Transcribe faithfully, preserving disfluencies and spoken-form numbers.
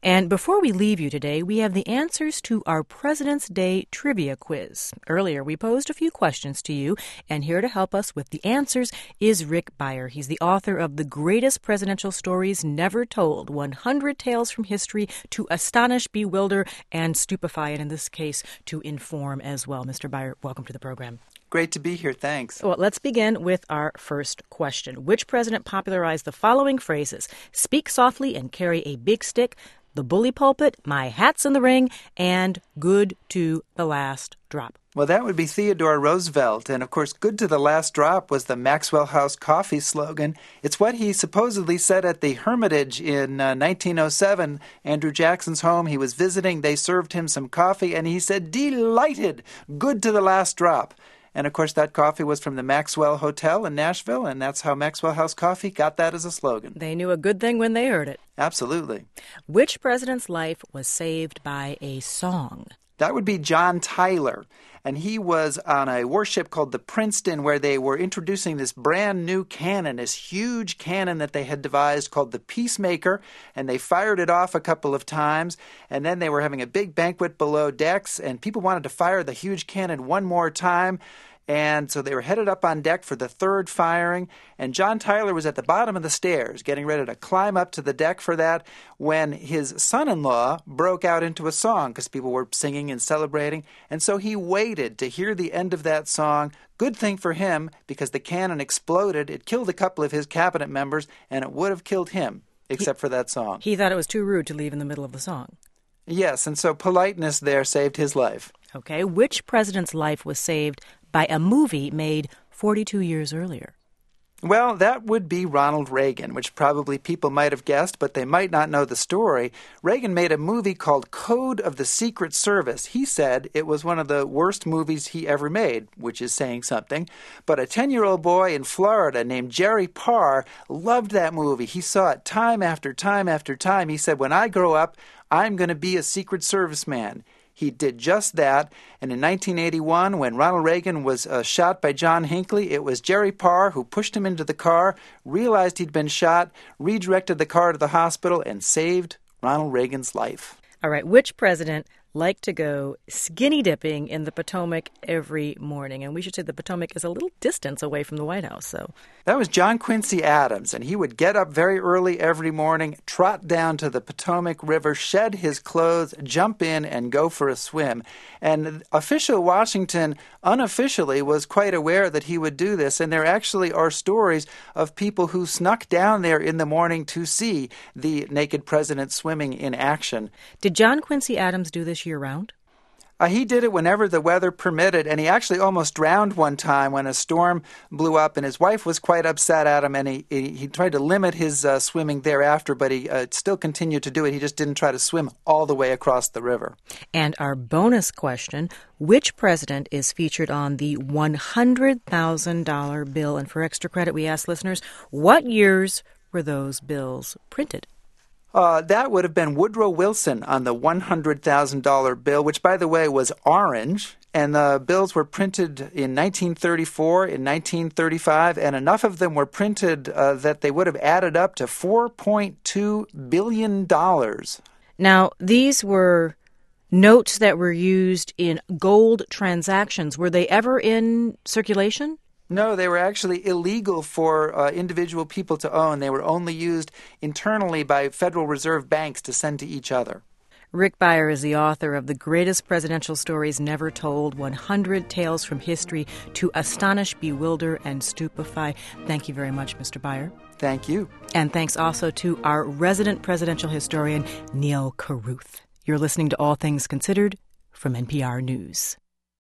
And before we leave you today, we have the answers to our President's Day trivia quiz. Earlier, we posed a few questions to you, and here to help us with the answers is Rick Beyer. He's the author of The Greatest Presidential Stories Never Told, one hundred Tales from History to Astonish, Bewilder, and Stupefy, and in this case, to inform as well. Mister Beyer, welcome to the program. Great to be here. Thanks. Well, let's begin with our first question. Which president popularized the following phrases? Speak softly and carry a big stick, the bully pulpit, my hat's in the ring, and good to the last drop? Well, that would be Theodore Roosevelt. And, of course, good to the last drop was the Maxwell House coffee slogan. It's what he supposedly said at the Hermitage in uh, nineteen oh seven, Andrew Jackson's home. He was visiting. They served him some coffee, and he said, "Delighted, good to the last drop." And, of course, that coffee was from the Maxwell Hotel in Nashville, and that's how Maxwell House Coffee got that as a slogan. They knew a good thing when they heard it. Absolutely. Which president's life was saved by a song? That would be John Tyler. And he was on a warship called the Princeton, where they were introducing this brand new cannon, this huge cannon that they had devised called the Peacemaker. And they fired it off a couple of times. And then they were having a big banquet below decks. And people wanted to fire the huge cannon one more time. And so they were headed up on deck for the third firing, and John Tyler was at the bottom of the stairs getting ready to climb up to the deck for that when his son-in-law broke out into a song because people were singing and celebrating, and so he waited to hear the end of that song. Good thing for him because the cannon exploded. It killed a couple of his cabinet members, and it would have killed him except he, for that song. He thought it was too rude to leave in the middle of the song. Yes, and so politeness there saved his life. Okay, which president's life was saved by a movie made forty-two years earlier? Well, that would be Ronald Reagan, which probably people might have guessed, but they might not know the story. Reagan made a movie called Code of the Secret Service. He said it was one of the worst movies he ever made, which is saying something. But a ten-year-old boy in Florida named Jerry Parr loved that movie. He saw it time after time after time. He said, when I grow up, I'm going to be a Secret Service man. He did just that, and in nineteen eighty-one, when Ronald Reagan was uh, shot by John Hinckley, it was Jerry Parr who pushed him into the car, realized he'd been shot, redirected the car to the hospital, and saved Ronald Reagan's life. All right, which president liked to go skinny dipping in the Potomac every morning? And we should say the Potomac is a little distance away from the White House. So that was John Quincy Adams, and he would get up very early every morning, trot down to the Potomac River, shed his clothes, jump in, and go for a swim. And official Washington unofficially was quite aware that he would do this, and there actually are stories of people who snuck down there in the morning to see the naked president swimming in action. Did John Quincy Adams do this year-round? Uh, he did it whenever the weather permitted, and he actually almost drowned one time when a storm blew up, and his wife was quite upset at him, and he, he, he tried to limit his uh, swimming thereafter, but he uh, still continued to do it. He just didn't try to swim all the way across the river. And our bonus question, which president is featured on the one hundred thousand dollars bill? And for extra credit, we asked listeners, what years were those bills printed? Uh, that would have been Woodrow Wilson on the one hundred thousand dollars bill, which, by the way, was orange. And the bills were printed in nineteen thirty-four, in nineteen thirty-five, and enough of them were printed uh, that they would have added up to four point two billion dollars. Now, these were notes that were used in gold transactions. Were they ever in circulation? No, they were actually illegal for uh, individual people to own. They were only used internally by Federal Reserve banks to send to each other. Rick Beyer is the author of The Greatest Presidential Stories Never Told, one hundred Tales from History to Astonish, Bewilder, and Stupefy. Thank you very much, Mister Beyer. Thank you. And thanks also to our resident presidential historian, Neil Carruth. You're listening to All Things Considered from N P R News.